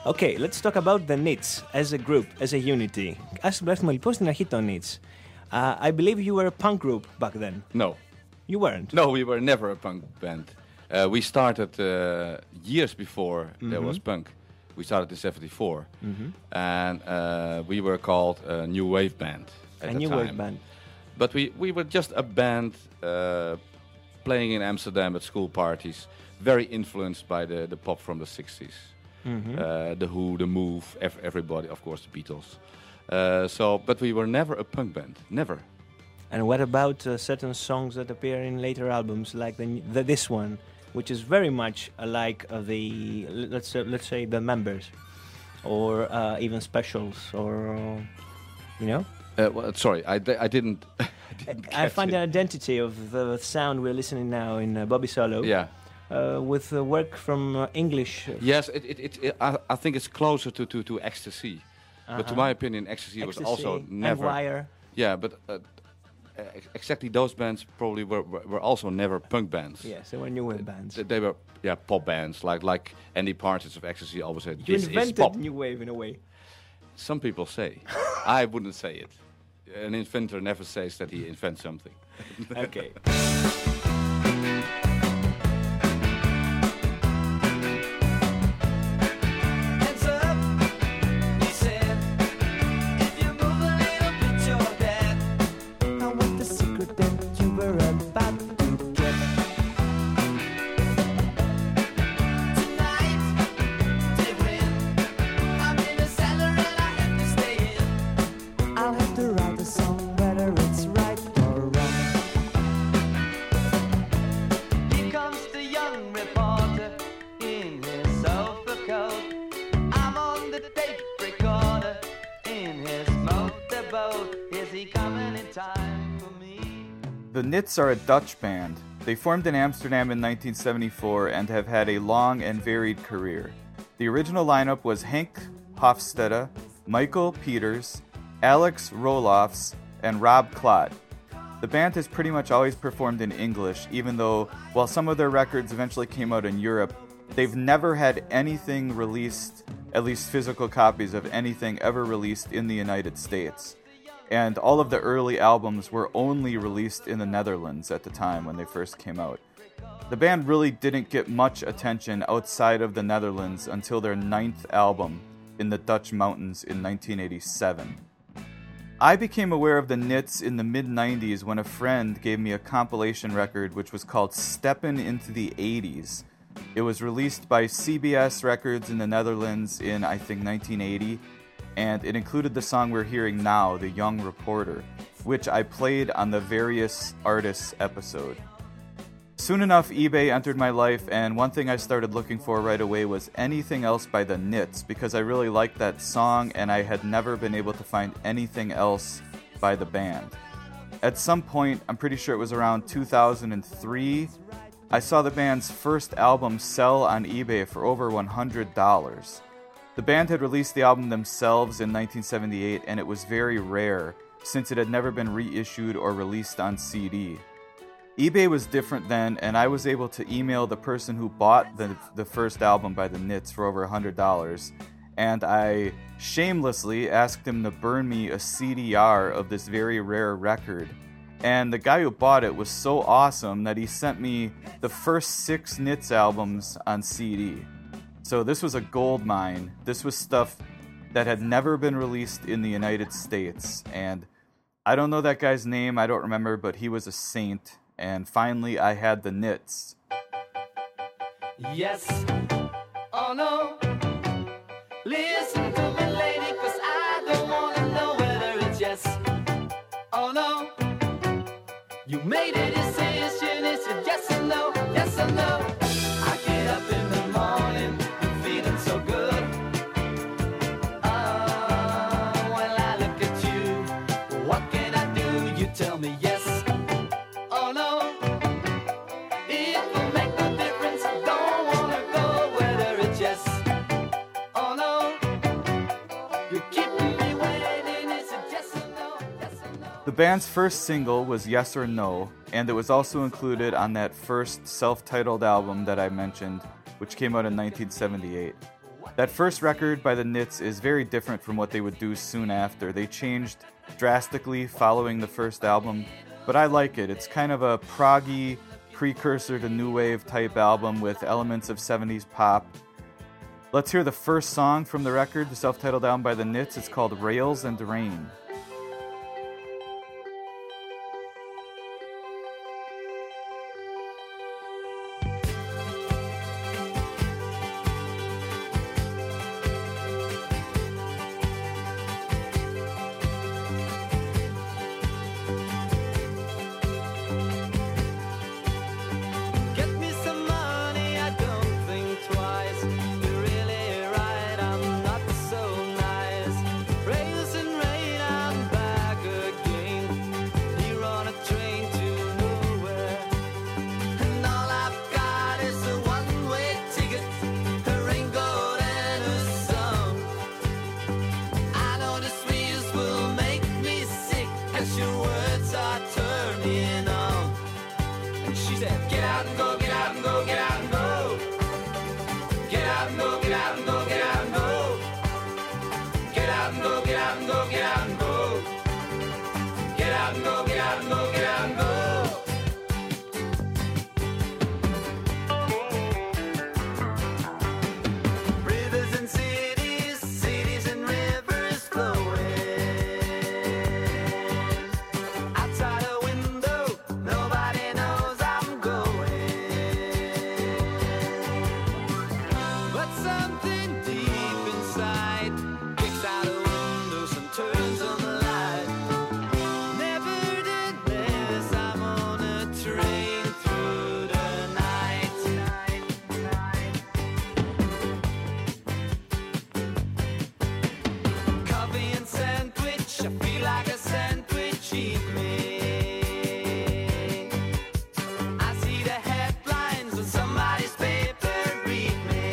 Okay, let's talk about the Nits as a group, as a unity. Ας βλέπουμε λοιπόν στην αρχή των Nits. I believe you were a punk group back then. No. You weren't? No, we were never a punk band. We started years before there was punk. We started in '74. And we were called a New Wave Band at the New time. Wave Band. But we were just a band playing in Amsterdam at school parties, very influenced by the pop from the 60s. The Who, The Move, everybody, of course, the Beatles. But we were never a punk band, never. And what about certain songs that appear in later albums, like this one, which is very much like the let's say the members, or even specials, or you know? Sorry, I didn't. I find the identity of the sound we're listening now in Bobby Solo. Yeah. With work from English. Yes, I think it's closer to Ecstasy. But to my opinion, Ecstasy was also never. And Wire. Yeah, but exactly those bands probably were also never punk bands. Yes, they were new wave bands. They were pop bands like Andy Partridge of Ecstasy always said. You This invented is pop. new wave in a way. Some people say. I wouldn't say it. An inventor never says that he invents something. Okay. The Nits are a Dutch band. They formed in Amsterdam in 1974 and have had a long and varied career. The original lineup was Henk Hofstede, Michael Peters, Alex Rolofs, and Rob Klott. The band has pretty much always performed in English, even though, while some of their records eventually came out in Europe, they've never had anything released, at least physical copies of anything ever released in the United States. And all of the early albums were only released in the Netherlands at the time when they first came out. The band really didn't get much attention outside of the Netherlands until their 9th album, In the Dutch Mountains, in 1987. I became aware of the Nits in the mid-90s when a friend gave me a compilation record which was called Steppin' into the 80s. It was released by CBS Records in the Netherlands in, I think, 1980, and it included the song we're hearing now, The Young Reporter, which I played on the Various Artists episode. Soon enough, eBay entered my life, and one thing I started looking for right away was anything else by the Nits, because I really liked that song, and I had never been able to find anything else by the band. At some point, I'm pretty sure it was around 2003, I saw the band's first album sell on eBay for over $100. The band had released the album themselves in 1978, and it was very rare, since it had never been reissued or released on CD. eBay was different then, and I was able to email the person who bought the first album by the Nits for over $100, and I shamelessly asked him to burn me a CDR of this very rare record. And the guy who bought it was so awesome that he sent me the first 6 Nits albums on CD. So this was a gold mine. This was stuff that had never been released in the United States. And I don't know that guy's name, I don't remember, but he was a saint. And finally, I had the Nits. Yes, oh no, listen to me, lady, 'cause I don't wanna know whether it's yes, oh no. You made a decision, is it yes or no, yes or no? I get up in the morning, feeling so good. Oh, well, I look at you, what can I do? You tell me yes. The band's first single was Yes or No, and it was also included on that first self-titled album that I mentioned, which came out in 1978. That first record by the Nits is very different from what they would do soon after. They changed drastically following the first album, but I like it. It's kind of a proggy precursor to new wave type album with elements of 70s pop. Let's hear the first song from the record, the self-titled album by the Nits. It's called Rails and Rain. Get me some money, I don't think twice. You're really right, I'm not so nice. Rails and rain, I'm back again. Here on a train to nowhere, and all I've got is a one-way ticket, a raincoat and a song. I know the squeeze will make me sick, as your words are turning on. She said, get out and go, get out and go, get out and go. Get out and go, get out and go, get out and go. Get out and go, get out and go, get out and go. Get out and go, get out and go, get out and go. Rivers and cities, cities and rivers flowing. Outside a window, nobody knows I'm going. But something deep inside kicks out the windows and turns on the light. Nevertheless, I'm on a train through the night. Coffee and sandwich, I feel like a sandwich, eat me. I see the headlines on somebody's paper, read me.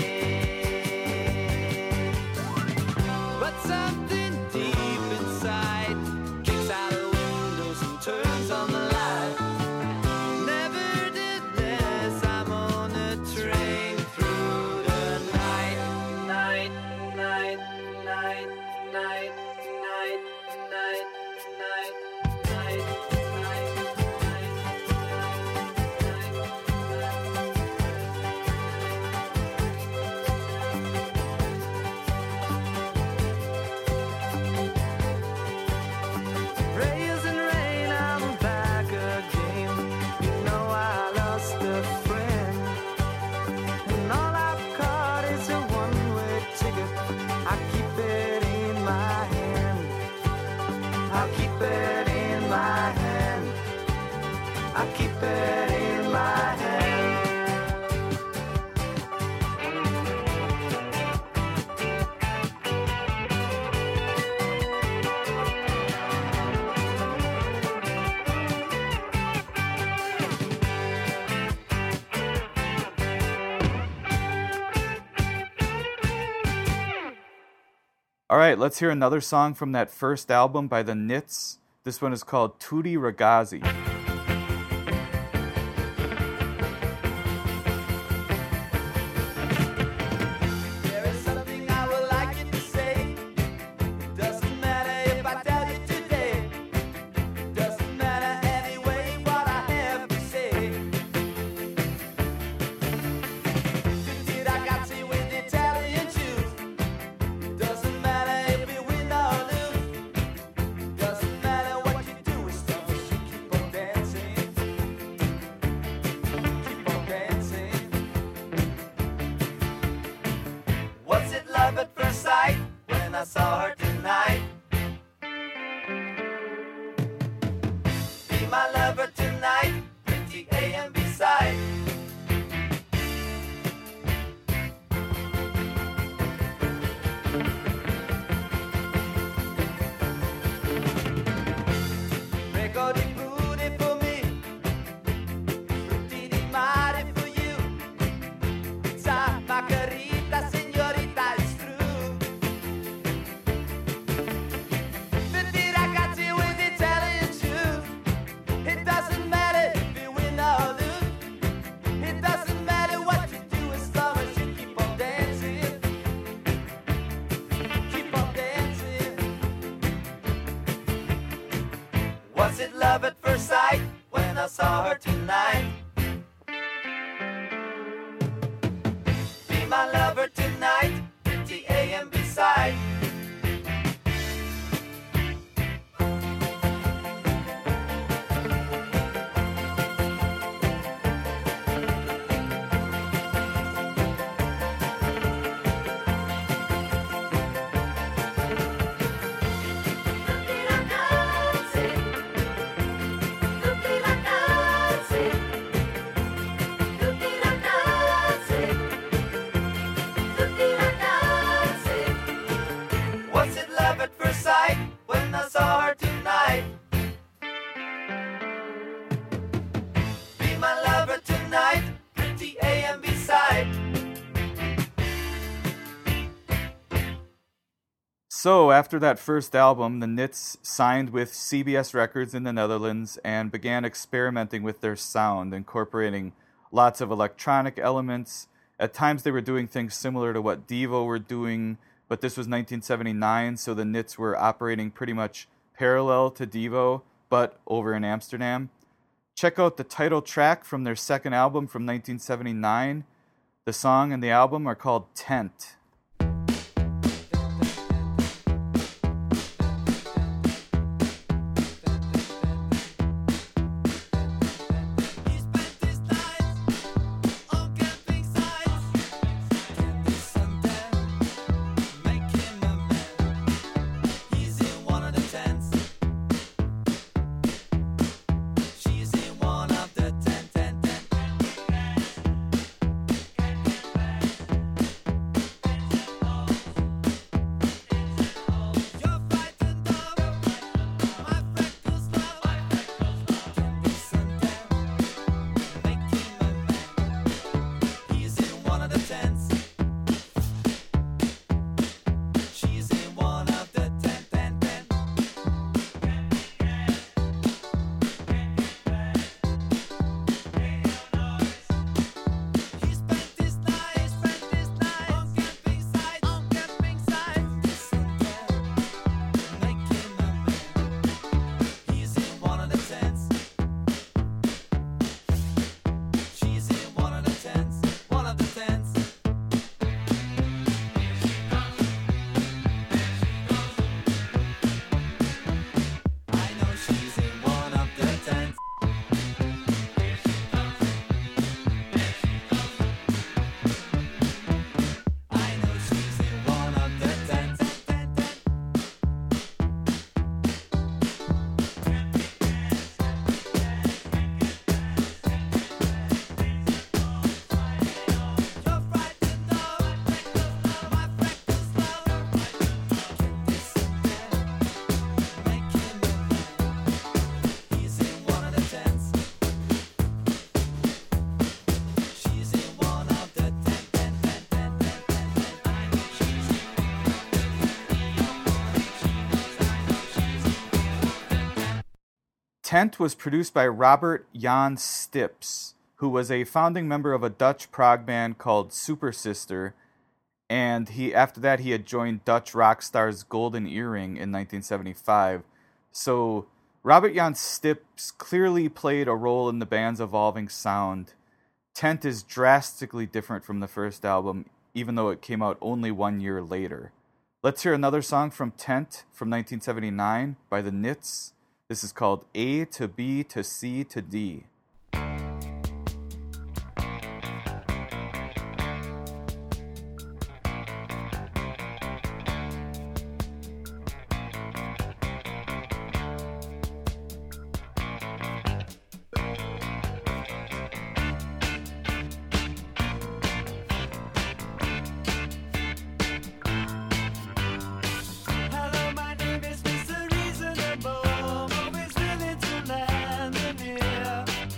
But something deep inside kicks out the windows and turns on the light. Nevertheless, I'm on a train through the night. Night, night, night, night, night, night, night, night, Rails and rain, I'm back again. You know I lost a friend, and all I've got is a one-way ticket. I keep it in my hand. I keep it in my hand. I keep it in my hand. All right, let's hear another song from that first album by the Nits. This one is called Tutti Ragazzi. There is something I would like you to say. Doesn't matter if I tell you today. Doesn't matter anyway what I have to say. Tutti ragazzi with Italian shoes. Doesn't matter if we win or lose. Doesn't matter what you do as long as you keep on dancing. Keep on dancing. Was it love at first sight when I saw her tonight? Be my lover tonight, pretty A and B side. Prego di booty for me, frutti di mare for you. Pizza, margarita, signorita, it's true. 50 ragazzi with Italian shoes. It doesn't matter if you win or lose. It doesn't matter what you do as long as you keep on dancing. it love at first sight when I saw her tonight? Be my lover tonight, pretty A and B side. Was it love at first sight when I saw her tonight? Be my lover tonight, pretty A and B side. So, after that first album, the Nits signed with CBS Records in the Netherlands and began experimenting with their sound, incorporating lots of electronic elements. At times, they were doing things similar to what Devo were doing, but this was 1979, so the Nits were operating pretty much parallel to Devo, but over in Amsterdam. Check out the title track from their second album from 1979. The song and the album are called Tent. Tent was produced by Robert Jan Stips, who was a founding member of a Dutch prog band called Super Sister, and after that he had joined Dutch rock stars Golden Earring in 1975. So Robert Jan Stips clearly played a role in the band's evolving sound. Tent is drastically different from the first album, even though it came out only 1 year later. Let's hear another song from Tent from 1979 by the Nits. This is called A to B to C to D. Hello, my name is Mr. Reasonable, always willing to lend an ear.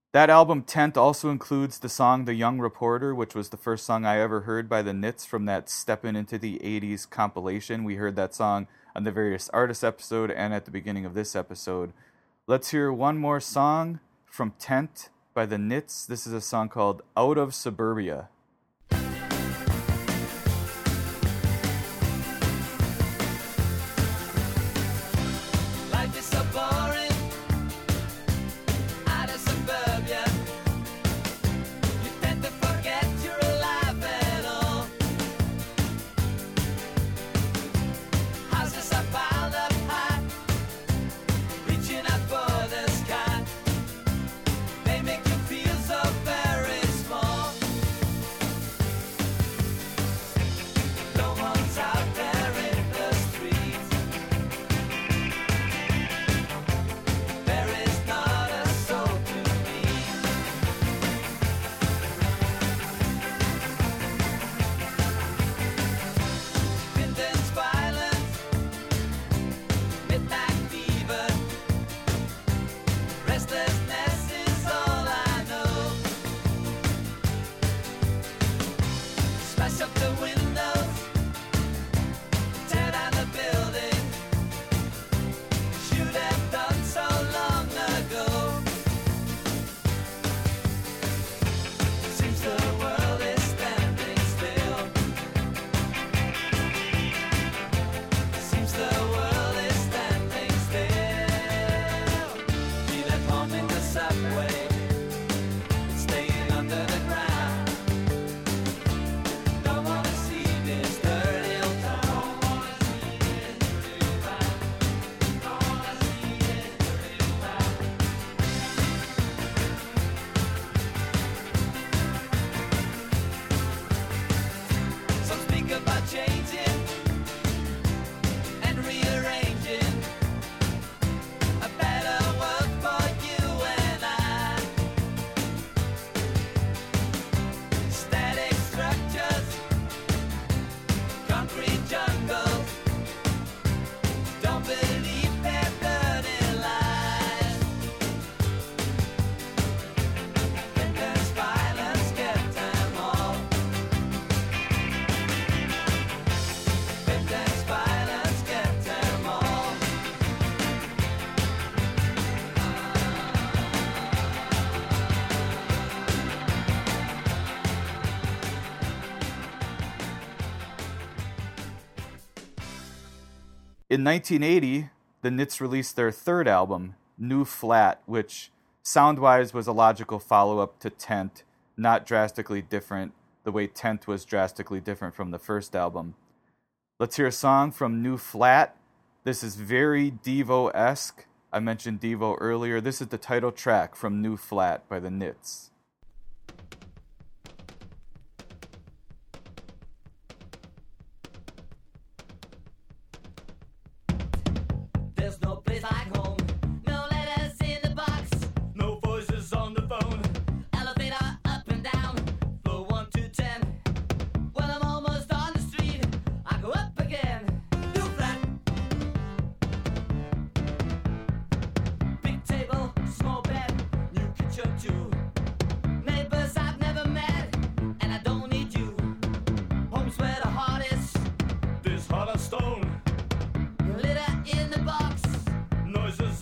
That album, Tent, also includes the song The Young Reporter, which was the first song I ever heard by the Nits from that Steppin' Into the 80s compilation. We heard that song on the Various Artists episode and at the beginning of this episode. Let's hear one more song from Tent by the Nits. This is a song called Out of Suburbia. Life is so boring out of suburbia. You tend to forget you're alive at all. Houses are piled up high, reaching out for the sky. They make you feel so very small. No one's out there in the streets. There is not a soul to meet. Vinton's violence, midnight fever, restlessness is all I know. Smash up the windows, tear down the building. Should have done so long ago. Seems the world is standing still. Seems the world is standing still. Feel at home in the subway, staying under the ground. Don't wanna see this dirty old town. Don't wanna see this dirty town. Don't wanna see this dirty town. Some speak about changing and rearranging a better world for you and I. Static structures, concrete jungles. Don't believe their dirty lies. Vinton's violence get them all. Vinton's violence get them all. In 1980, the Nits released their third album, New Flat, which sound-wise was a logical follow-up to Tent, not drastically different, the way Tent was drastically different from the first album. Let's hear a song from New Flat. This is very Devo-esque. I mentioned Devo earlier. This is the title track from New Flat by the Nits. There's no place like home. No letters in the box. No voices on the phone. Elevator up and down. Floor 1 to 10. When I'm almost on the street, I go up again. New flat. Big table, small bed, new kitchen too. Neighbors I've never met, and I don't need you. Home's where the heart is. This heart of stone. Litter in the box. Noises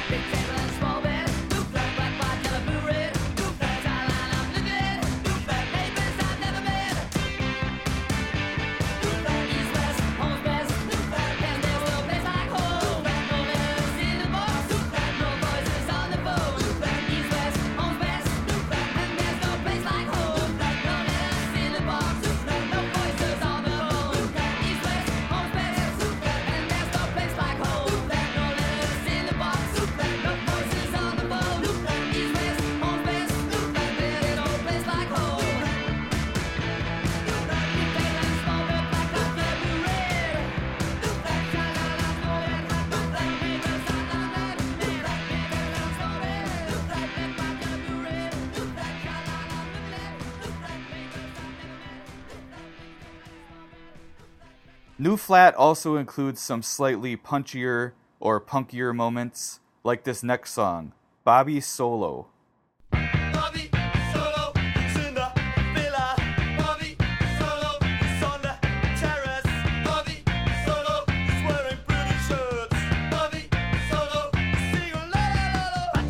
New Flat also includes some slightly punchier or punkier moments, like this next song, Bobby Solo. Bobby Solo is in the villa. Bobby Solo is on the terrace. Bobby Solo is wearing pretty shirts. Bobby Solo is singing la la la la.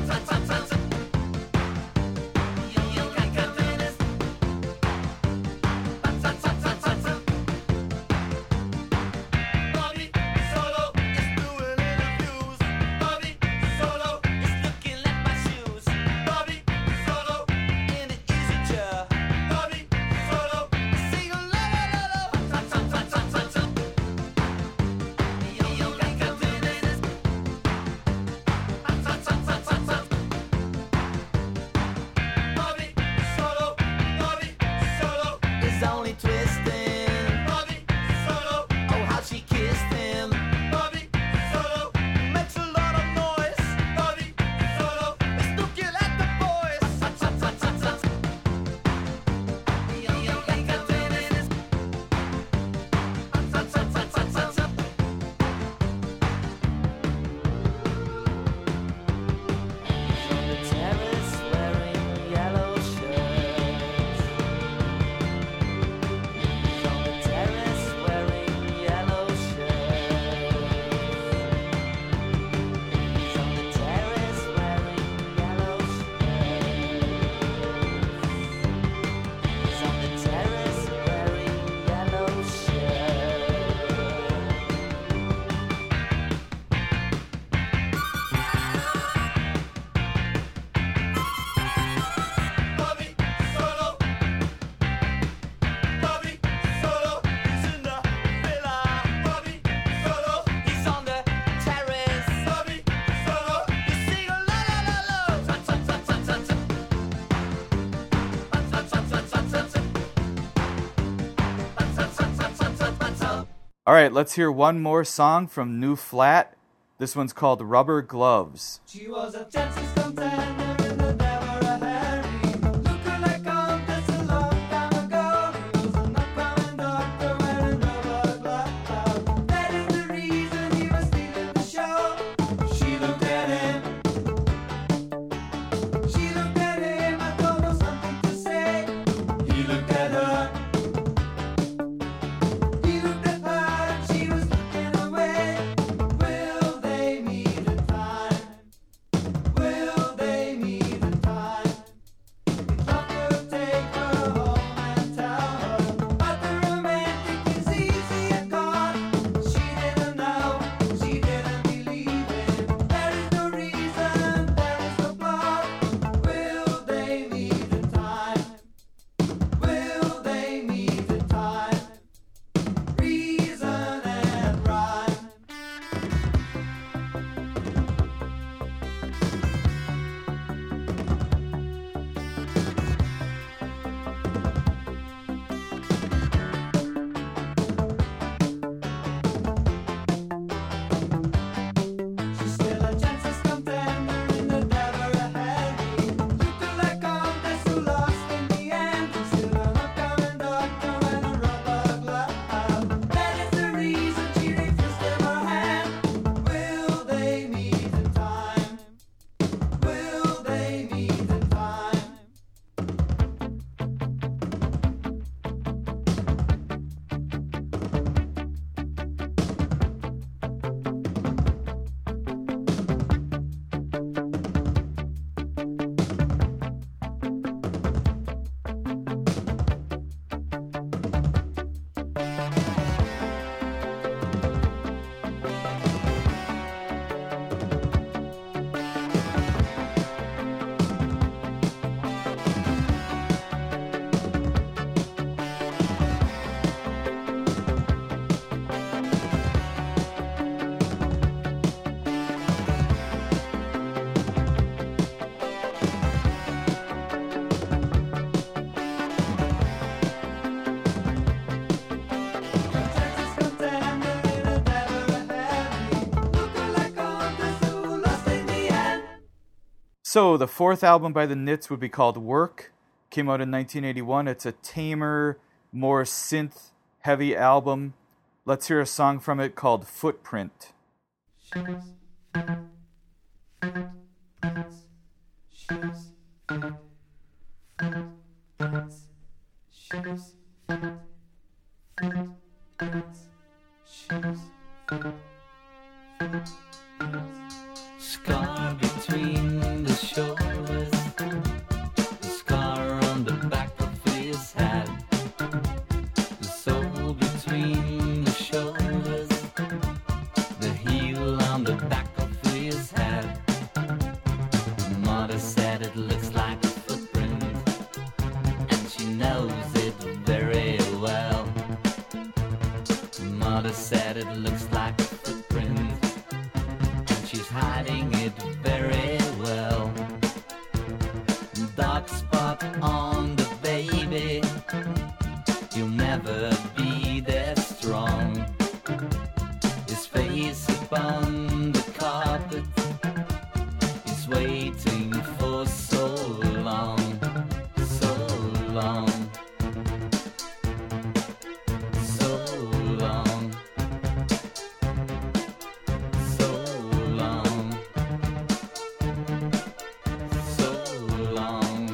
You can come in this. Bobby Solo is doing interviews. Bobby Solo is looking at my shoes. Bobby Solo in the easy chair. Bobby Solo is singing la la la la. You can come in this. Bobby Solo is only twisting. Bobby Solo, oh how she kissed him. Bobby Solo makes a lot of noise. Bobby Solo is looking at the boys. You can come in this. The terrace wearing yellow shirts. On the terrace wearing yellow shirts. On the terrace wearing yellow shirts. On the terrace wearing yellow Bobby Solo. Bobby Solo is in the villa. Bobby Solo is on the terrace. Bobby Solo is singing la la la la. All right, let's hear one more song from New Flat. This one's called Rubber Gloves. She was a Texas contender in the Deborah Harry. Looking like contest a long time ago. He was an upcoming doctor wearing rubber gloves. That is the reason he was stealing the show. She looked at him. She looked at him. I don't know something to say. He looked at her. He looked at her and she was looking away. Will they meet in time? Will they meet So the fourth album by the Nits would be called Work. Came out in 1981. It's a tamer, more synth-heavy album. Let's hear a song from it called Footprint. Scar between the shoulders, the scar on the back of his head, the soul between the shoulders, the heel on the back of his head. Mother said it looks like a footprint, and she knows it very well. Mother said it looks like a footprint, and she's hiding it very well. Dark spot on the baby, you'll never be that strong. His face upon the carpet is waiting for so long, so long, so long, so long, so long.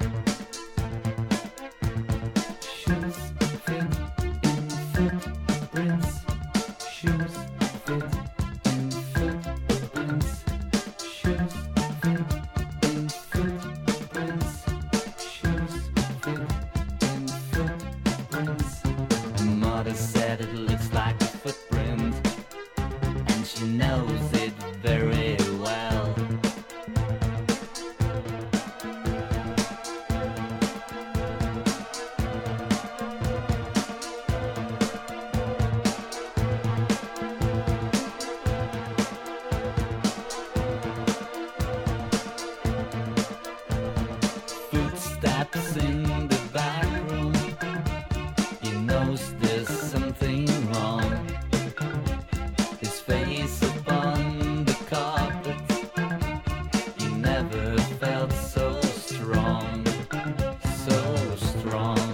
Shoes fit in footprints. Shoes fit in footprints. Shoes fit in footprints. Shoes fit in footprints. Mother said it looks like a footprint, and she knows it very well. Footsteps in the back room, he knows there's something wrong. His face upon the carpet, he never felt so strong, so strong,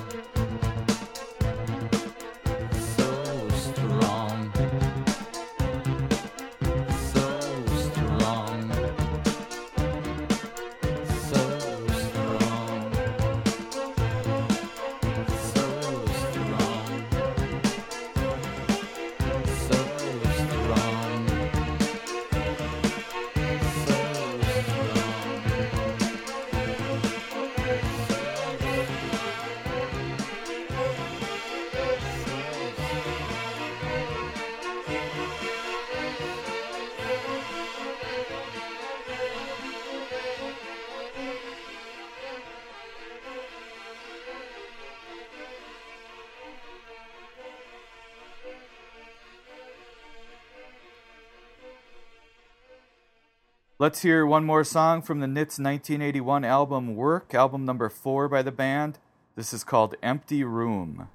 so strong, so strong, so strong, so strong, so strong, Let's hear one more song from the Nits' 1981 album Work, album number 4 by the band. This is called Empty Room.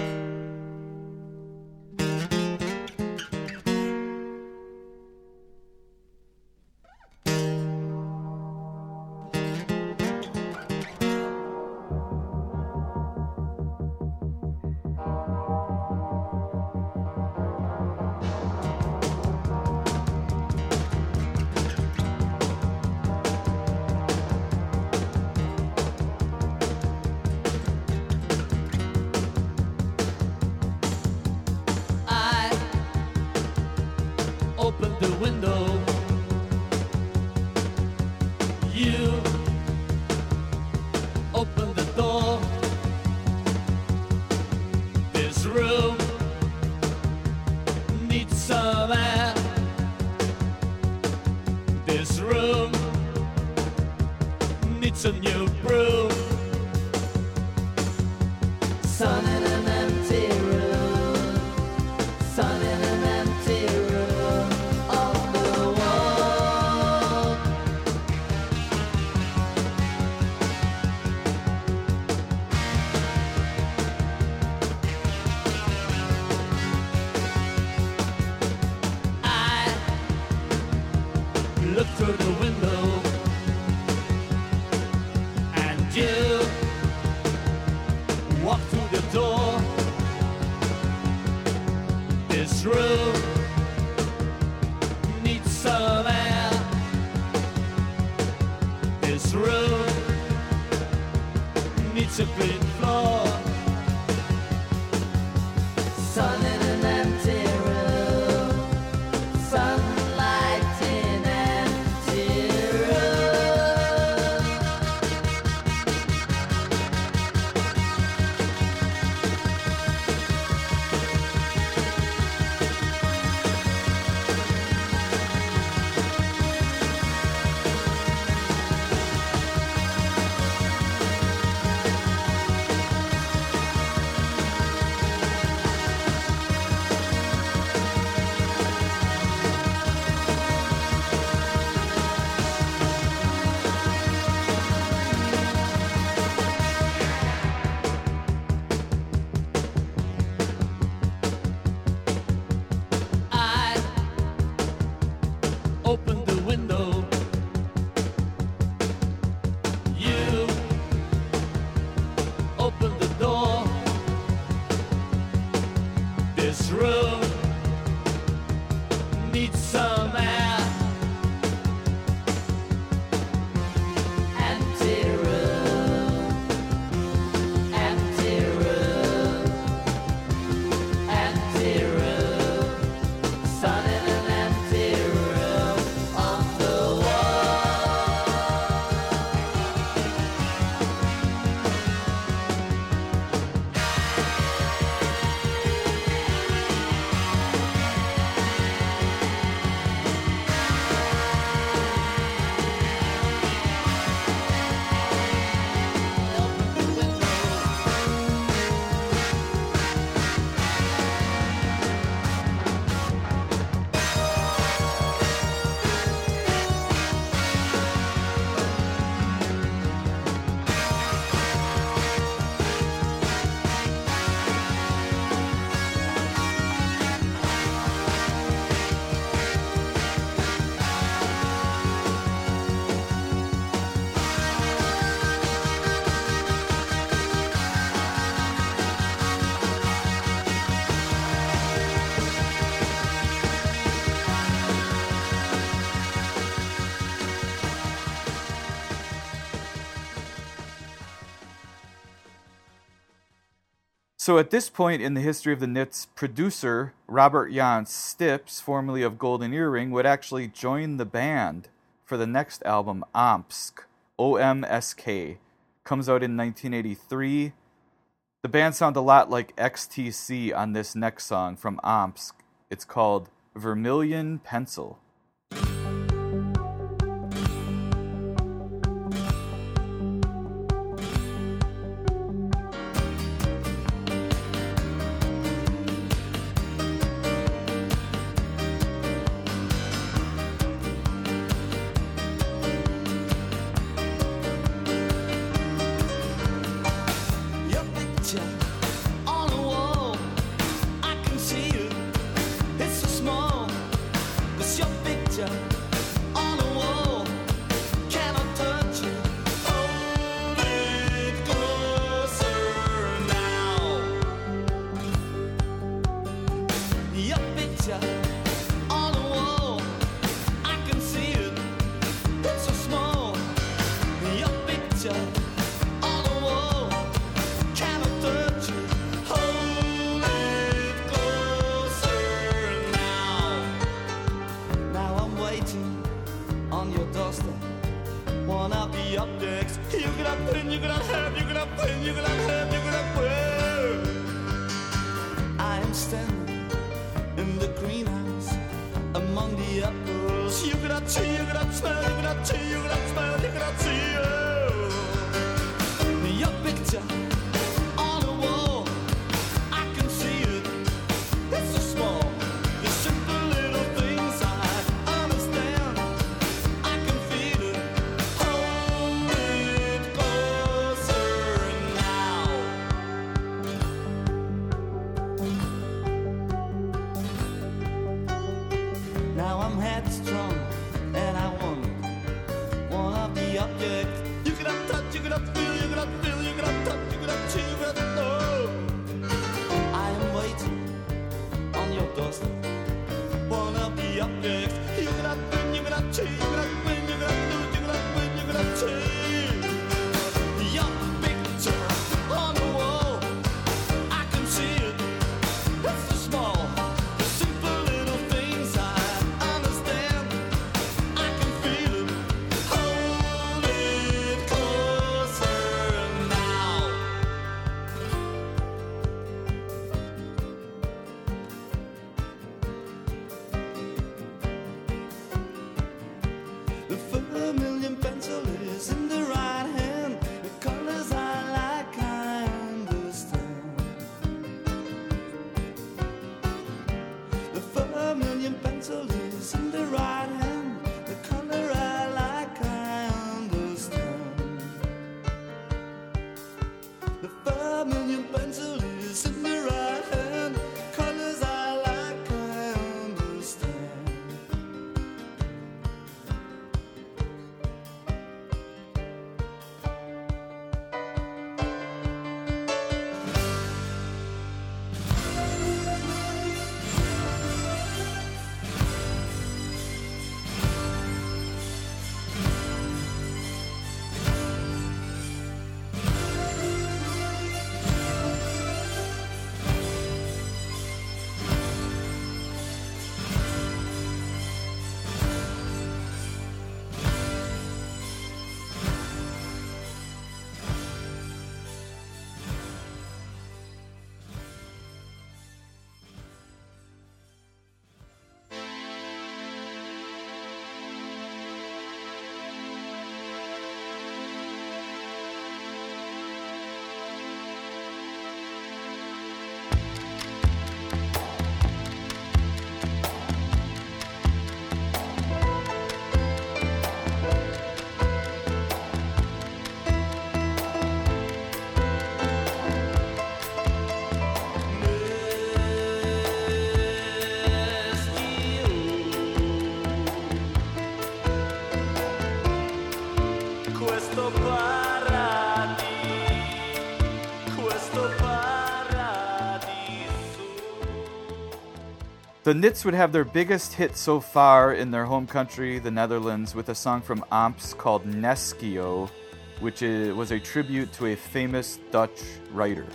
I opened the window. You opened the door. This room needs some air. This room needs a new broom. Sun in an empty room. Sun in an empty room. On the wall. I look through the window. This room needs some air. This room needs a clean floor. Sun in an empty room. Sunlight in empty room. I opened the window. You opened the door. This room needs some air. Empty room. Empty room. Empty room. Sun in an empty room on the wall. So at this point in the history of the Nits, producer Robert Jan Stips, formerly of Golden Earring, would actually join the band for the next album, Omsk, O-M-S-K. Comes out in 1983. The band sound a lot like XTC on this next song from Omsk. It's called Vermilion Pencil. Your picture on the wall, I can see you. It's so small. It's your picture on the wall. Can I touch you? Hold it closer now. Your picture on the wall, I can see it. It's so small. Your picture on the wall. Can I touch you? Hold it closer now. Now I'm waiting on your doorstep. One of the objects you could have put, you could have had, you could have put, you could have had, you could have put. I am standing in the greenhouse among the apples. You could have see, you could have smell, you could have see, you could have smell, you could have see. Your picture on the wall, I can see it. It's so small. The simple little things I understand. I can feel it. Hold it closer now. Now I'm headstrong and I want one of the objects. You could have touched, you could have feel, you could have feel, you could have touched, you The vermilion pencil is in the right hand. The colors I like, I understand. The vermilion pencil is in the right hand. The color I like, I understand. The vermilion pencil is in the right hand. Colors I like, I understand. The Nits would have their biggest hit so far in their home country, the Netherlands, with a song from Amps called Neskio, which was a tribute to a famous Dutch writer.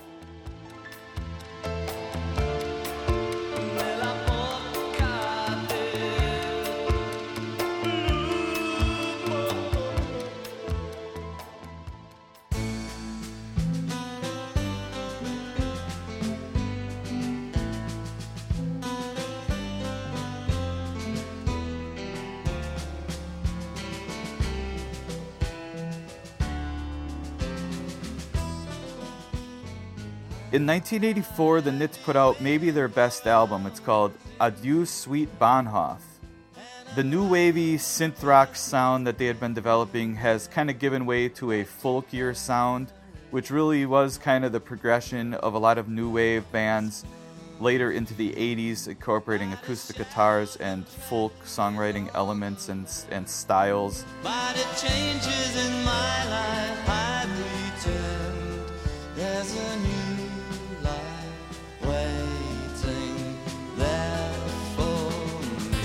In 1984, the Nits put out maybe their best album. It's called Adieu Sweet Bahnhof. The new wavy synth rock sound that they had been developing has kind of given way to a folkier sound, which really was kind of the progression of a lot of new wave bands later into the 80s, incorporating acoustic guitars and folk songwriting elements and styles. But it changes in my life. I pretend there's a new life waiting there for me.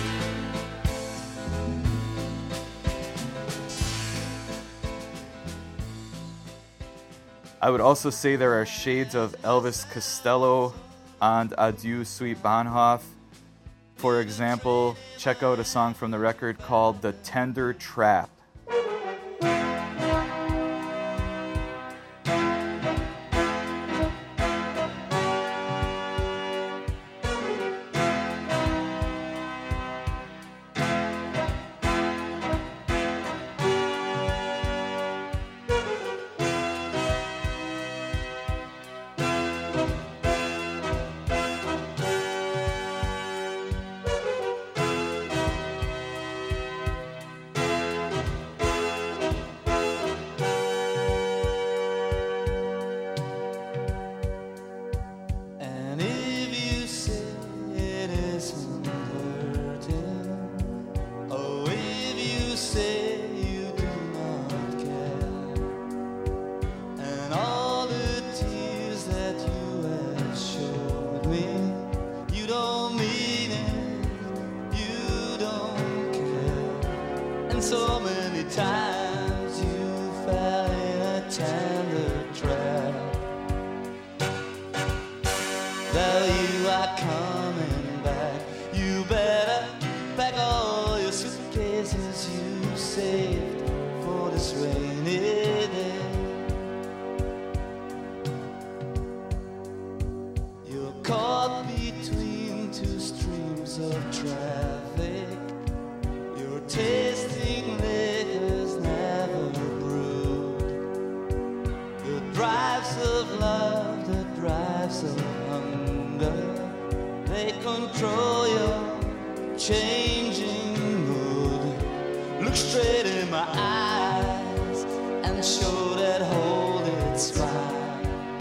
I would also say there are shades of Elvis Costello on Adieu Sweet Bahnhof. For example, check out a song from the record called The Tender Trap. And if you say it isn't hurting, oh, if you say you do not care, and all the tears that you have showed me, you don't mean it, you don't care, and so many times you fell in a tender trap. Though you are coming back, you better pack all your suitcases you saved for this rainy day. You're caught between two streams of traffic. You're tasting straight in my eyes and show that holy smile.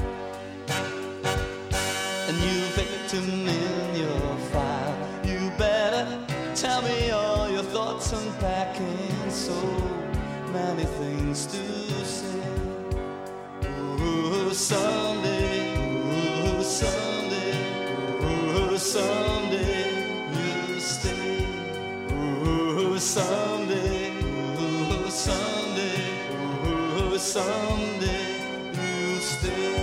A new victim in your file. You better tell me all your thoughts, unpacking so many things to say. Ooh, someday, ooh, someday, ooh, someday you'll stay. Ooh, someday, ooh, someday, ooh, someday you'll stay.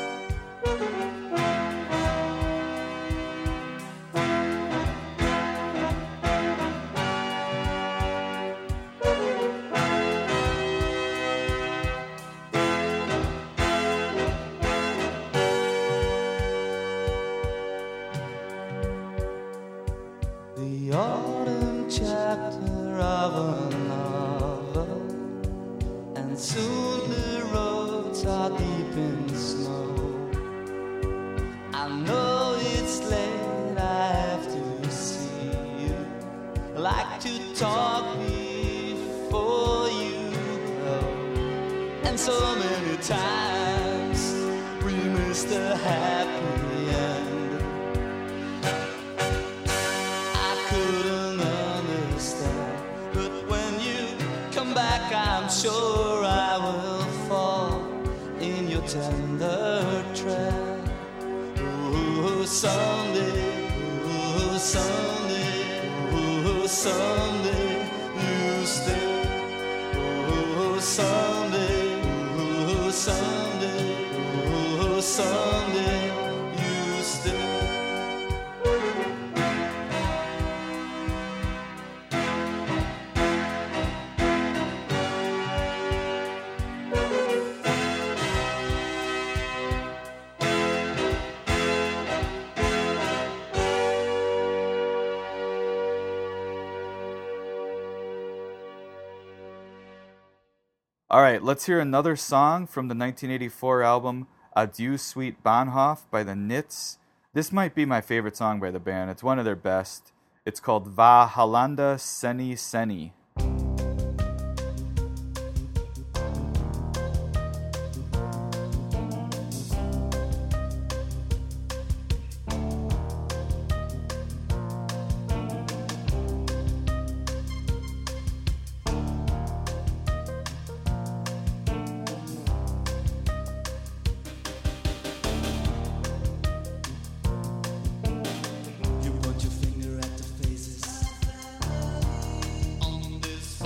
The autumn chapter of a novel, and soon the roads are deep in snow. I know it's late, I have to see you. Like to talk before you go. And so many times we missed a happy end. I couldn't understand, but when you come back, I'm sure I will fall in your tender tread. Ooh, someday, ooh, someday, ooh, someday you stay. Ooh, someday, ooh, someday, ooh, someday you stay. All right, let's hear another song from the 1984 album Adieu Sweet Bahnhof by the Nits. This might be my favorite song by the band. It's one of their best. It's called Va Hollanda Seni Seni. You point your finger at the faces on this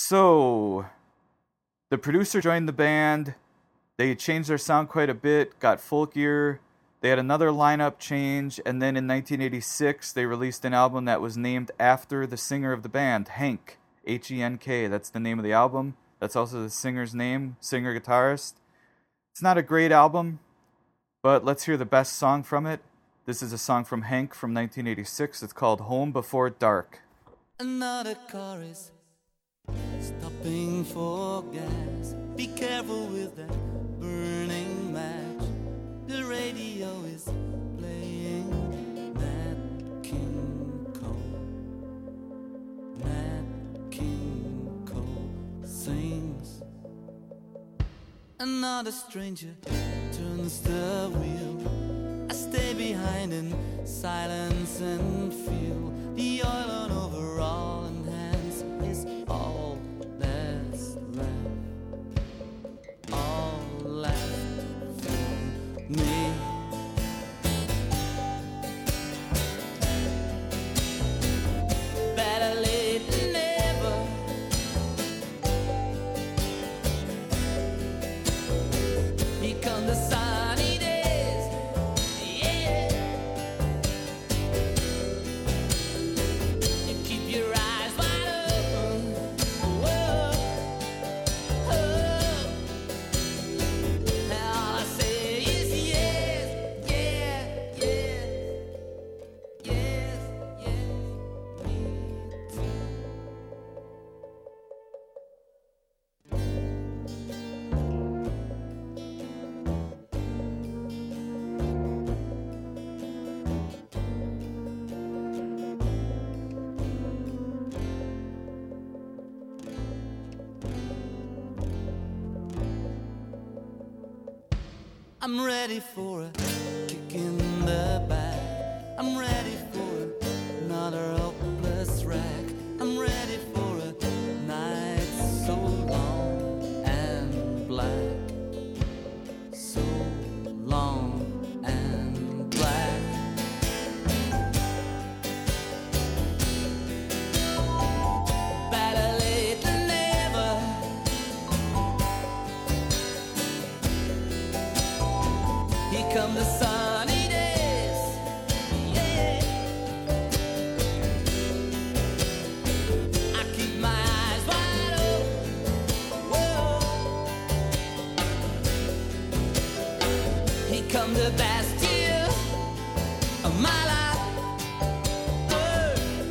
So, the producer joined the band. They changed their sound quite a bit, got folkier. They had another lineup change, and then in 1986, they released an album that was named after the singer of the band, Henk, H-E-N-K. That's the name of the album. That's also the singer's name, singer-guitarist. It's not a great album, but let's hear the best song from it. This is a song from Henk from 1986. It's called Home Before Dark. Another car is stopping for gas. Be careful with that burning match. The radio is playing Nat King Cole. Nat King Cole sings. Another stranger turns the wheel. I stay behind in silence and feel the oil on overall and hands is all that's left. All left for me. Better late than never. Here come the sunny days. Yeah. You keep your eyes wide open. Whoa. Oh. Now all I say is yes, yeah, yes, yes, yes, me too. I'm ready for a kick in the back. I'm ready for another hopeless wreck. I'm ready for a night so long and black. So long and black. Better late than never. Here come the sunny days, yeah. I keep my eyes wide open, whoa. Here come the best years of my life, whoa.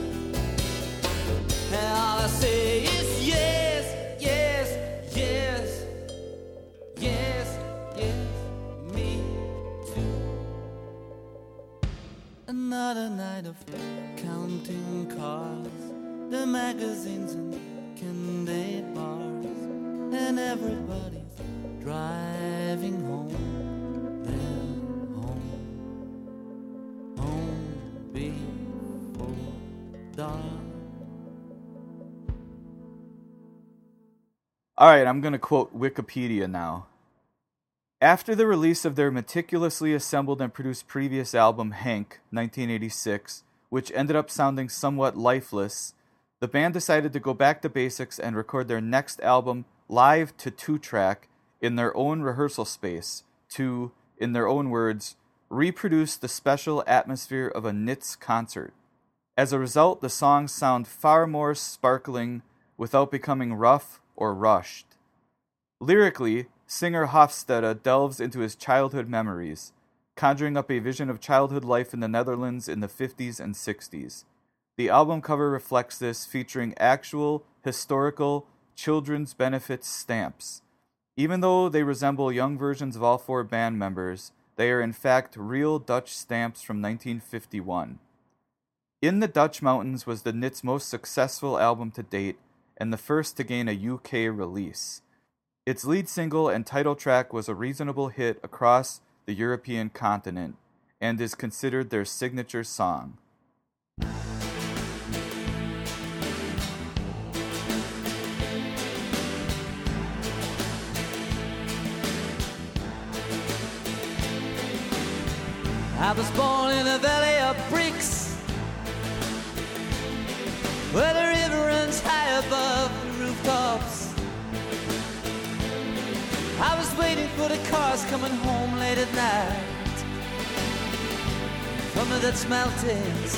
And all I say is yes, yes, yes, yes, yes, me too. Another night of counting cars, the magazines and candy bars, and everybody's driving home. They're home, home before dark. All right, I'm going to quote Wikipedia now. After the release of their meticulously assembled and produced previous album, Henk, 1986, which ended up sounding somewhat lifeless, the band decided to go back to basics and record their next album live to 2-track in their own rehearsal space to, in their own words, reproduce the special atmosphere of a Nits concert. As a result, the songs sound far more sparkling without becoming rough or rushed. Lyrically, singer Hofstede delves into his childhood memories, conjuring up a vision of childhood life in the Netherlands in the 50s and 60s. The album cover reflects this, featuring actual, historical, children's benefits stamps. Even though they resemble young versions of all 4 band members, they are in fact real Dutch stamps from 1951. In the Dutch Mountains was the Nits' most successful album to date, and the first to gain a UK release. Its lead single and title track was a reasonable hit across the European continent, and is considered their signature song. I was born in a valley of bricks, where the river runs high above the roof stops. I was waiting for the cars coming home late at night from the Dutch mountains.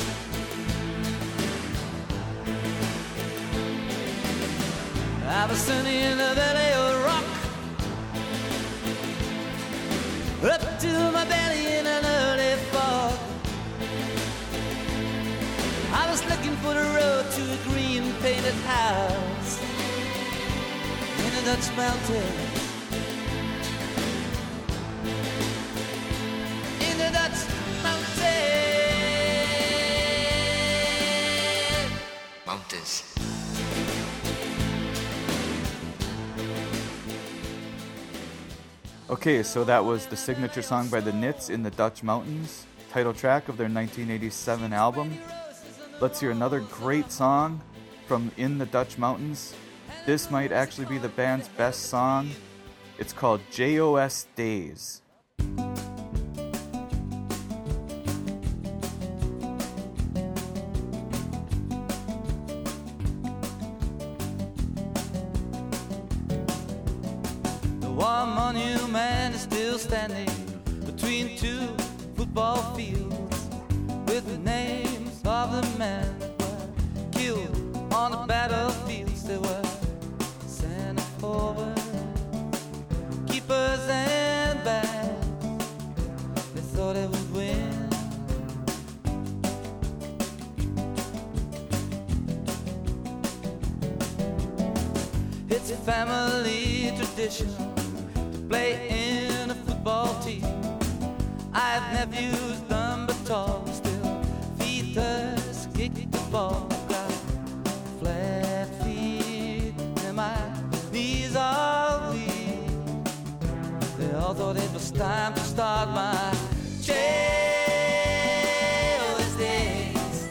I was standing in the valley of rock, up to my belly in an early fog. I was looking for the road to a green painted house in the Dutch mountains. In the Dutch mountains. Okay, so that was the signature song by the Nits, In the Dutch Mountains, title track of their 1987 album. Let's hear another great song from In the Dutch Mountains. This might actually be the band's best song. It's called JOS Days. One monument is still standing between two football fields with the names of the men that were killed on the battlefields. They were center forward, keepers and backs. They thought they would win. It's a family tradition to play in a football team. I have nephews, none but tall, still feet us kick the ball. Got flat feet and my knees are weak. They all thought it was time to start my jail's days.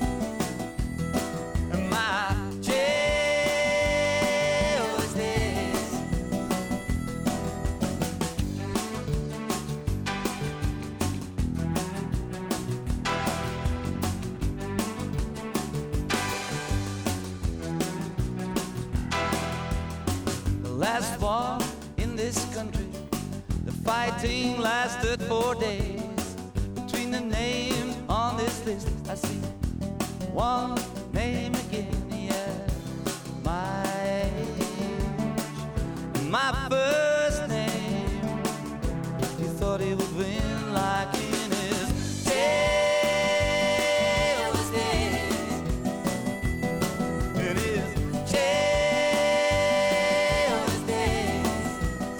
My jail's days. The last war in this country, the fighting lasted 4 days. Between the names on this list, I see one name again, yeah, my age. My first name, he thought he would win like in his jail's days. In his jail's days.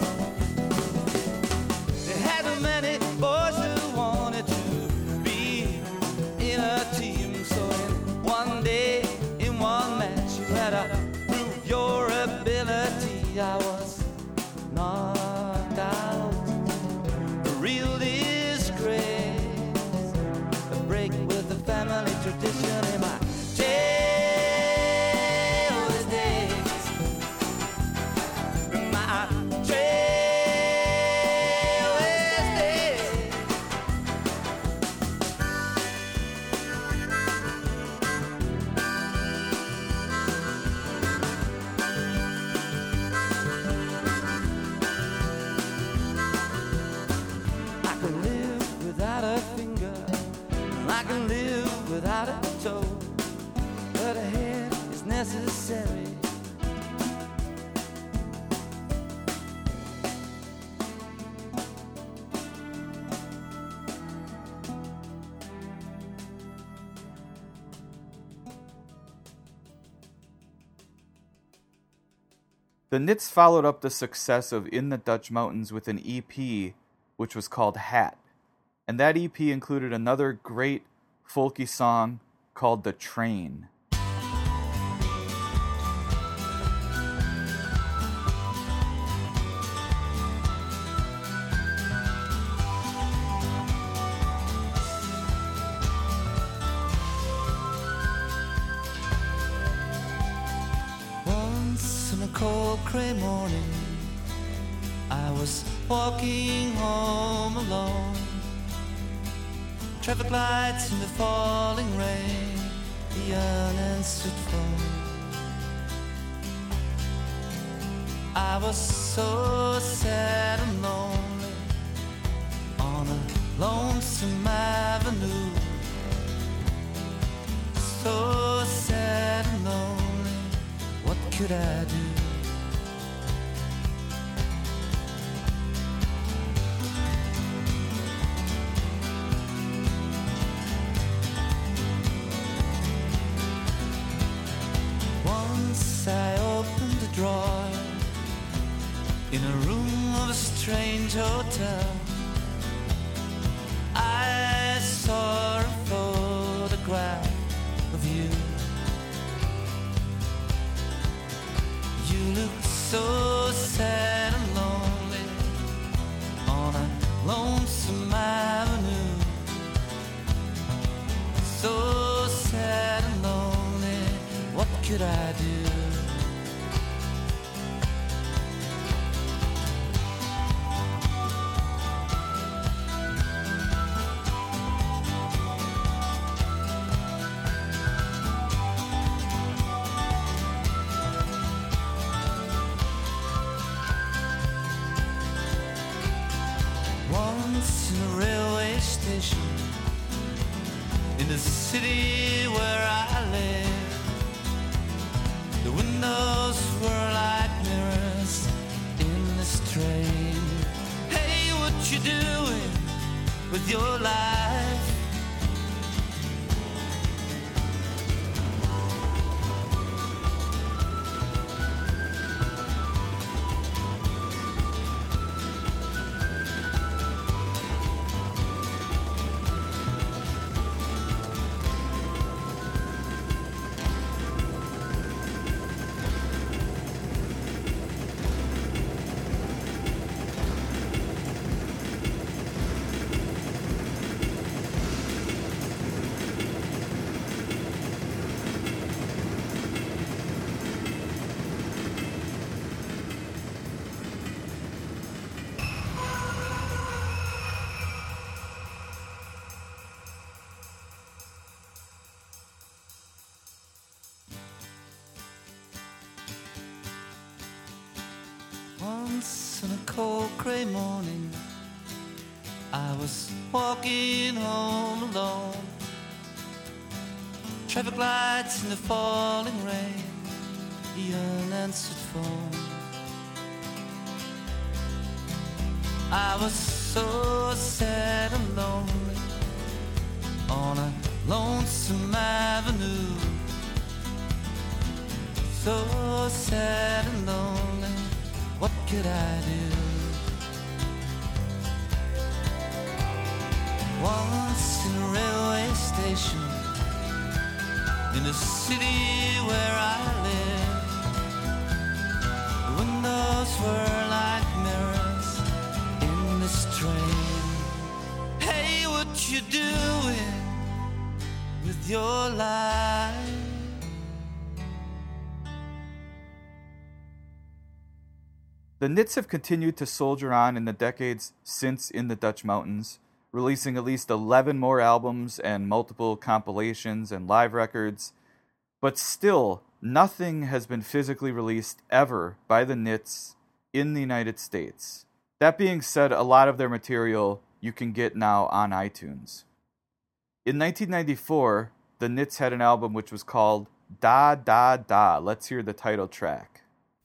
They had so many boys who wanted to be in a team. So in one day, in one match, you had to prove your ability. I was knocked out, a real disgrace, a break with the family tradition in my jail's days. My jail's days. I can live without a finger, and I can live without a toe, but a head is necessary. The Nits followed up the success of In the Dutch Mountains with an EP, which was called Hat. And that EP included another great folky song called The Train. Once on a cold gray morning, I was walking home alone. Traffic lights in the falling rain, the unanswered phone. I was so sad and lonely on a lonesome avenue. So sad and lonely, what could I do? Once I opened a drawer in a room of a strange hotel. I saw a photograph of you. You looked so sad and lonely on a lonesome avenue. So sad and lonely, what could I do? Once in a railway station in the city where I live, the windows were like mirrors in this train. Hey, what you doing with your life? Once on a cold grey morning, I was walking home alone. Traffic lights in the falling rain, the unanswered phone. I was so sad and lonely on a lonesome avenue. So sad and lonely, what could I do? Once in a railway station in the city where I live, the windows were like mirrors in this train. Hey, what you doing with your life? The Nits have continued to soldier on in the decades since In the Dutch Mountains, releasing at least 11 more albums and multiple compilations and live records, but still, nothing has been physically released ever by the Nits in the United States. That being said, a lot of their material you can get now on iTunes. In 1994, the Nits had an album which was called Da Da Da. Let's hear the title track.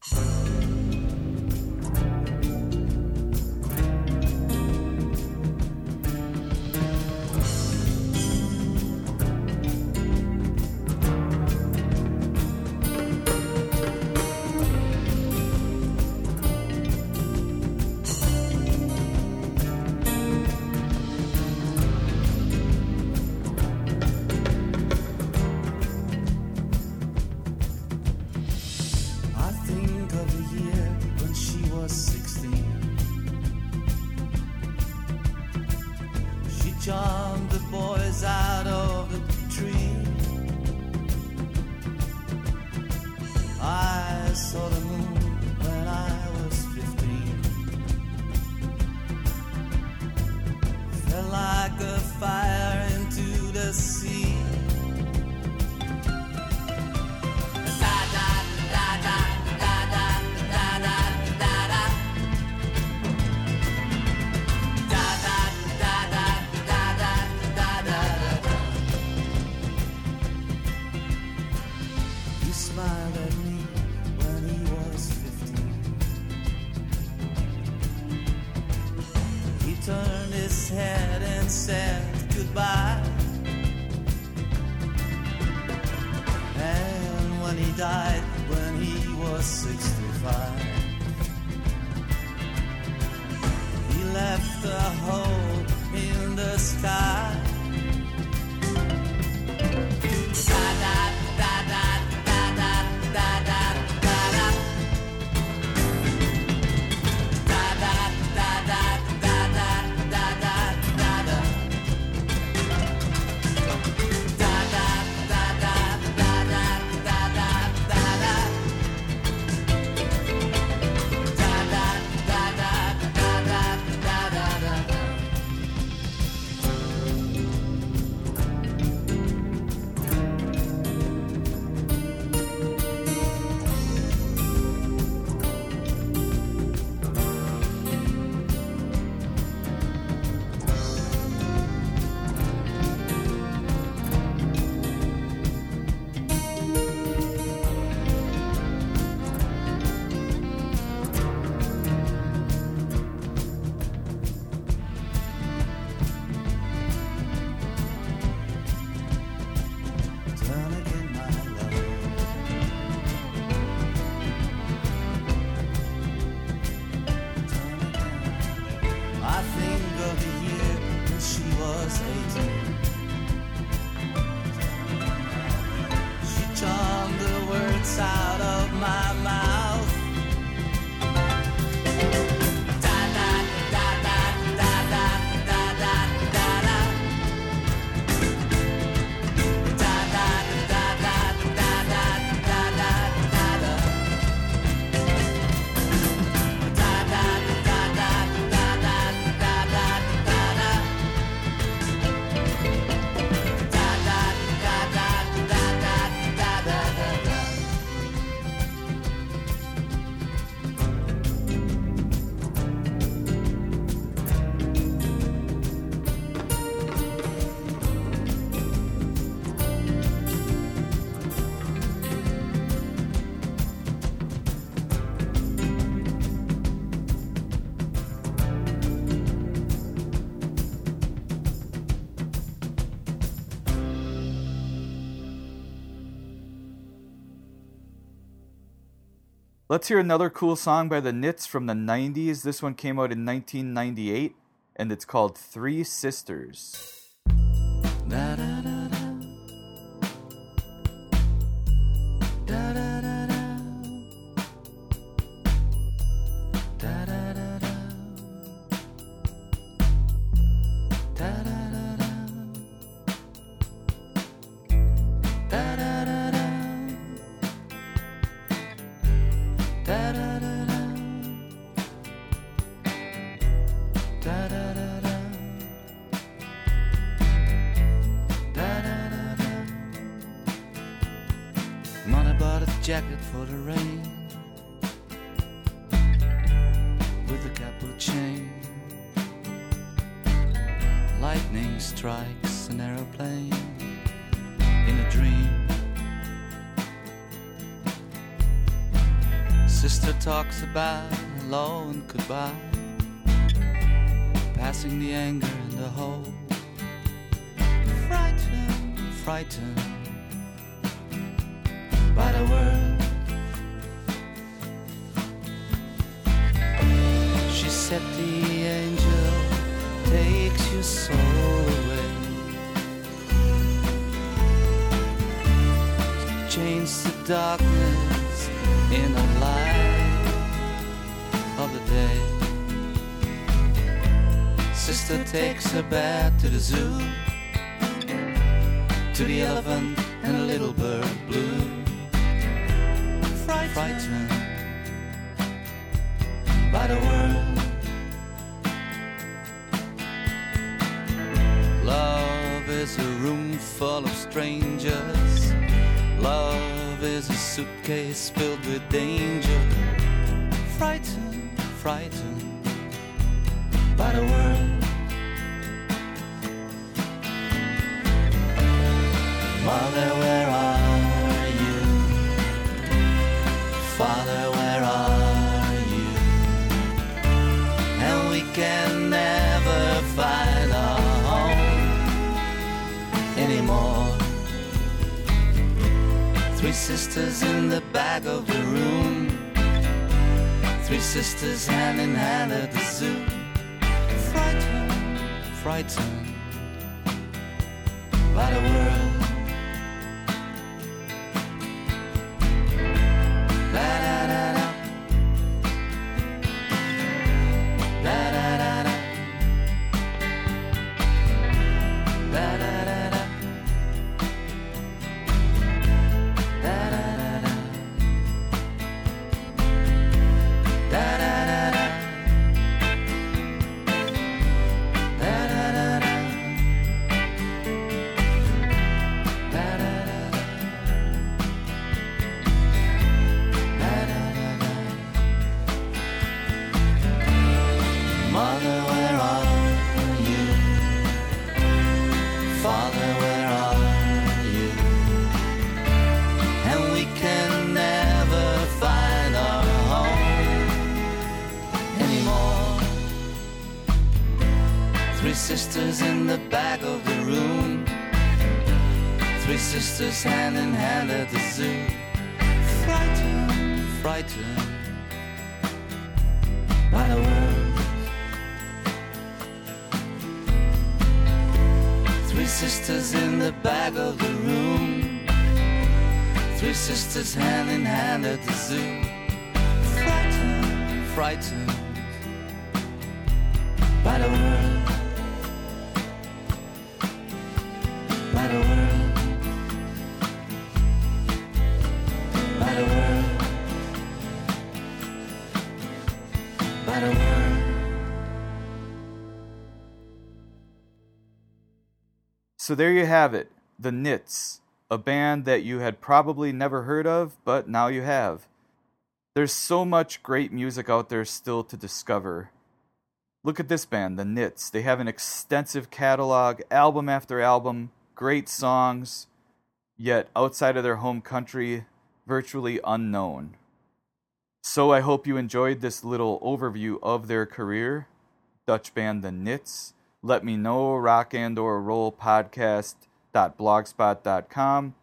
Charmed the boys out of the tree. I saw the moon when I was 15. Felt like a fire into the sea. Da da da da da da da da turned his head and said goodbye. And when he died, when he was 65, he left a hole in the sky. Let's hear another cool song by the Knits from the 90s. This one came out in 1998, and it's called Three Sisters. Da, da, da, da. Da, da, da, da. Da, da, da, da. Da, da, da, da. Da, da, da, da. Da, da, da, da. Da, da, da, da. Mother bought a jacket for the rain with a capital chain. Lightning strikes an aeroplane in a dream. Sister talks about hello and goodbye, passing the anger and the hope. Frightened, frightened by the world. She said the angel takes your soul away, change the darkness in the light of the day. Sister takes her back to the zoo, to the elephant and little bird blue. Frightened by the world. Love is a room full of strangers. Love is a suitcase filled with danger. Frightened, frightened by the world. Mother, where are you? Father, where are you? And we can never Three sisters in the back of the room. Three sisters hand in hand at the zoo. Frightened, frightened by the world. La da da da. La da da da. La da da da. La da da da. La da da da. La da da da. La da da da. La da da da. Mother, where are you? Father, where are you? And we can never find our home anymore. Three sisters in the back of the room. Three sisters hand in hand at the zoo. Frightened, frightened by the world. Three sisters in the back of the room. Three sisters hand in hand at the zoo. Frightened, frightened by the world. By the world. By the world. By the world. So there you have it, The Knits, a band that you had probably never heard of, but now you have. There's so much great music out there still to discover. Look at this band, The Knits. They have an extensive catalog, album after album, great songs, yet outside of their home country, virtually unknown. So I hope you enjoyed this little overview of their career, Dutch band The Knits. Let me know, rockandorrollpodcast.blogspot.com,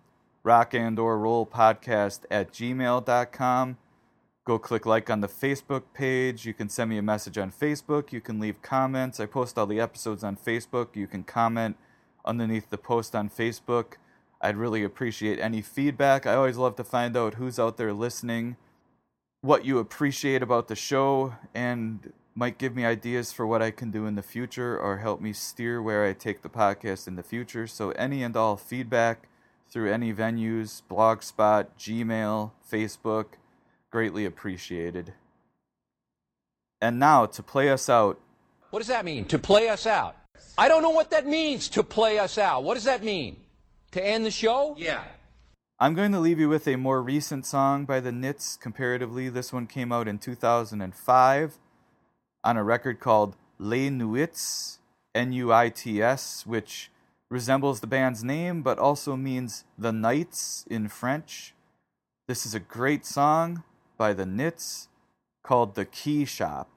rockandorrollpodcast@gmail.com. Go click like on the Facebook page. You can send me a message on Facebook. You can leave comments. I post all the episodes on Facebook. You can comment underneath the post on Facebook. I'd really appreciate any feedback. I always love to find out who's out there listening, what you appreciate about the show, and might give me ideas for what I can do in the future or help me steer where I take the podcast in the future. So any and all feedback through any venues, Blogspot, Gmail, Facebook, greatly appreciated. And now to play us out. What does that mean, to play us out? I don't know what that means, to play us out. What does that mean? To end the show? Yeah. I'm going to leave you with a more recent song by The Knits comparatively. This one came out in 2005. On a record called Les Nuits, N-U-I-T-S, which resembles the band's name, but also means the nights in French. This is a great song by The Knits called The Key Shop.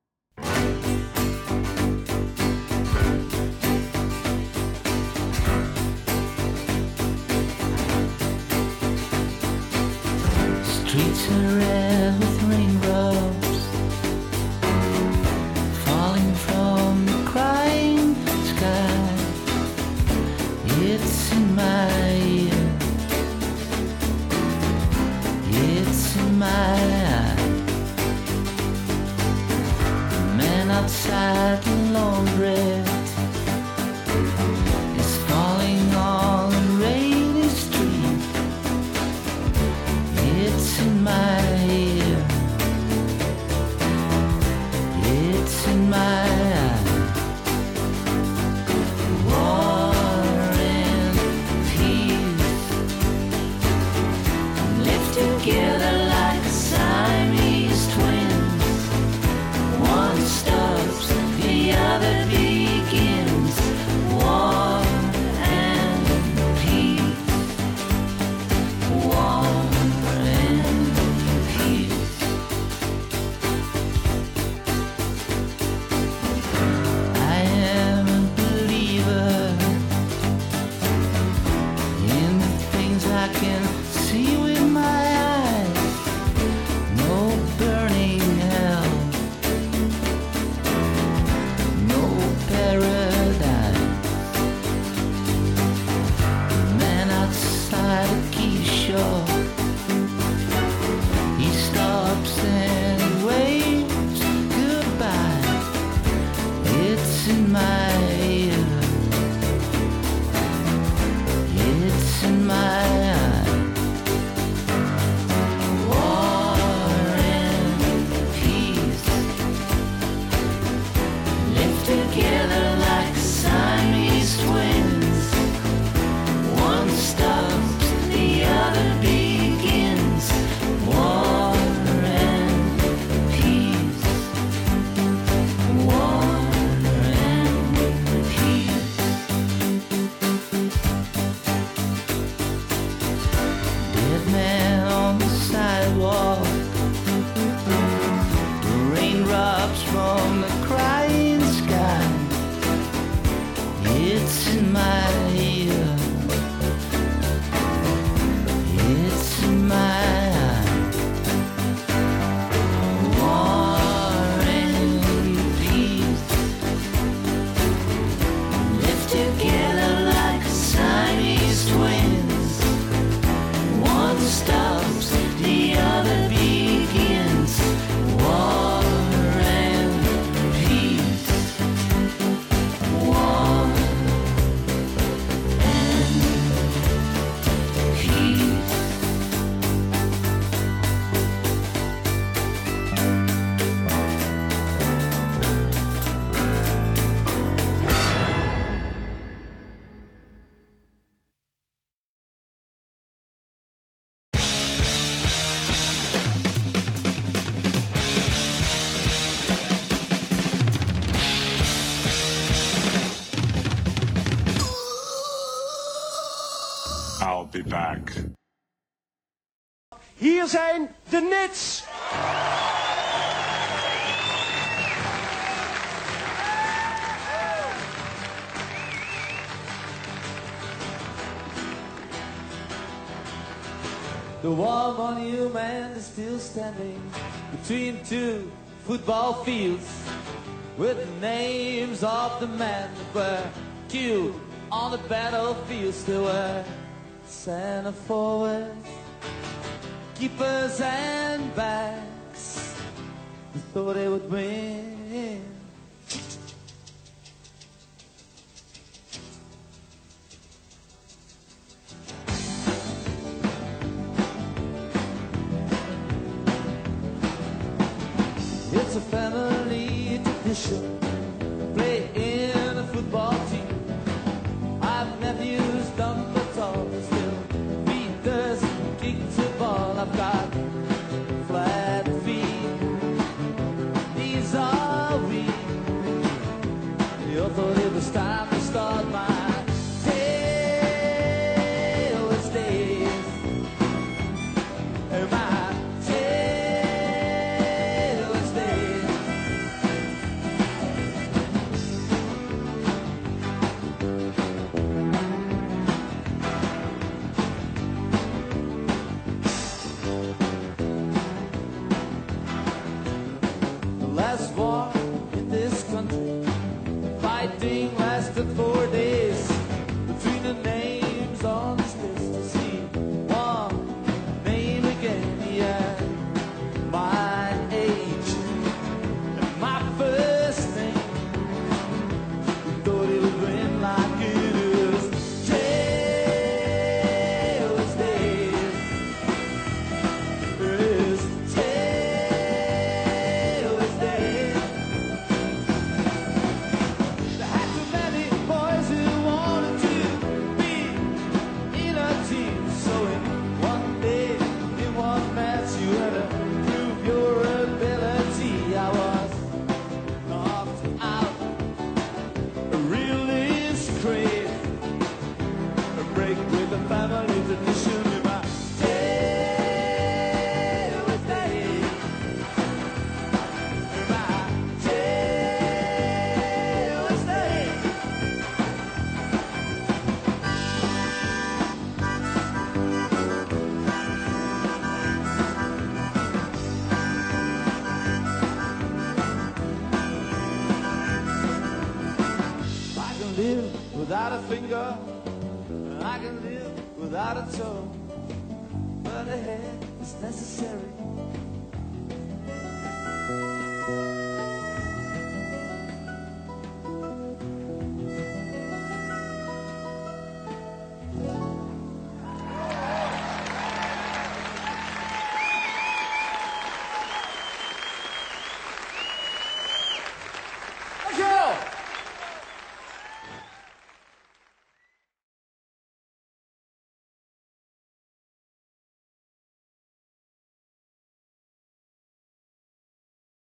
Streets are red with raindrops falling from the crying sky. It's in my ear, it's in my eye. The man outside the laundrette is falling on the rainy street. It's in my ear, it's in my eye. War and peace live together like Siamese twins. One stops, the other begins. War and peace, war and be back. Hier zijn de Nits. The War Monument is still standing between two football fields with the names of the men that were killed on the battlefields. There were center forwards, keepers and backs who thought they would win. It's a family tradition, play in a football team. I've nephews done the talk, still beat us, kick the ball. I've got flat feet, these are we. You thought it was time to start my tailless days. My tailless days. The last war in this country, fighting lasted 4 days. Between the names on this list, to see one name again. Yeah, my age and my first name. We thought it would win like it is. Tailless days. It is tailless days. There had too many boys who wanted to be in a team. So in one day, in one match, you had to prove your ability. I was knocked out, a real disgrace, a break with the family tradition in my tailless days. In my tailless days. I can live without a finger, and I can live without a toe, but a head is necessary